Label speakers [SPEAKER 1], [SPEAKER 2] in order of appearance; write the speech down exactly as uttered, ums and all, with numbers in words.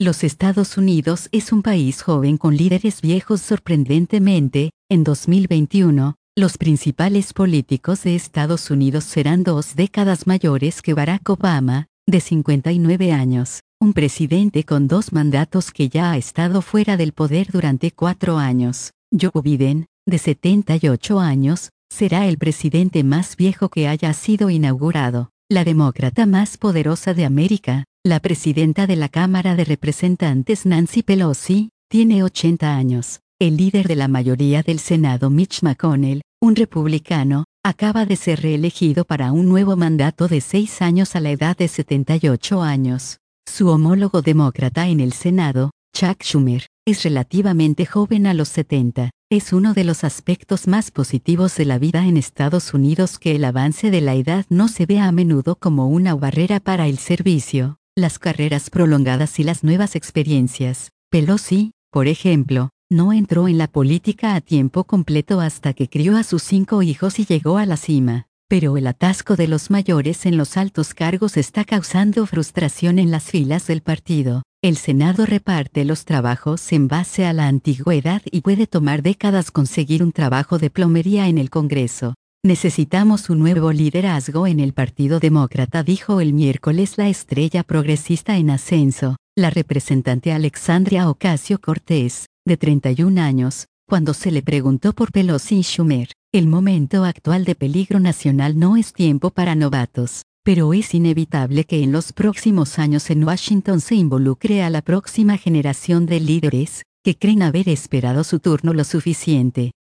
[SPEAKER 1] Los Estados Unidos es un país joven con líderes viejos sorprendentemente. En dos mil veintiuno, los principales políticos de Estados Unidos serán dos décadas mayores que Barack Obama, de cincuenta y nueve años, un presidente con dos mandatos que ya ha estado fuera del poder durante cuatro años. Joe Biden, de setenta y ocho años, será el presidente más viejo que haya sido inaugurado. La demócrata más poderosa de América, la presidenta de la Cámara de Representantes Nancy Pelosi, tiene ochenta años. El líder de la mayoría del Senado Mitch McConnell, un republicano, acaba de ser reelegido para un nuevo mandato de seis años a la edad de setenta y ocho años. Su homólogo demócrata en el Senado, Chuck Schumer, es relativamente joven a los setenta. Es uno de los aspectos más positivos de la vida en Estados Unidos que el avance de la edad no se ve a menudo como una barrera para el servicio, las carreras prolongadas y las nuevas experiencias. Pelosi, por ejemplo, no entró en la política a tiempo completo hasta que crió a sus cinco hijos y llegó a la cima. Pero el atasco de los mayores en los altos cargos está causando frustración en las filas del partido. El Senado reparte los trabajos en base a la antigüedad y puede tomar décadas conseguir un trabajo de plomería en el Congreso. Necesitamos un nuevo liderazgo en el Partido Demócrata, dijo el miércoles la estrella progresista en ascenso, la representante Alexandria Ocasio-Cortez, de treinta y un años, cuando se le preguntó por Pelosi y Schumer. El momento actual de peligro nacional no es tiempo para novatos, pero es inevitable que en los próximos años en Washington se involucre a la próxima generación de líderes, que creen haber esperado su turno lo suficiente.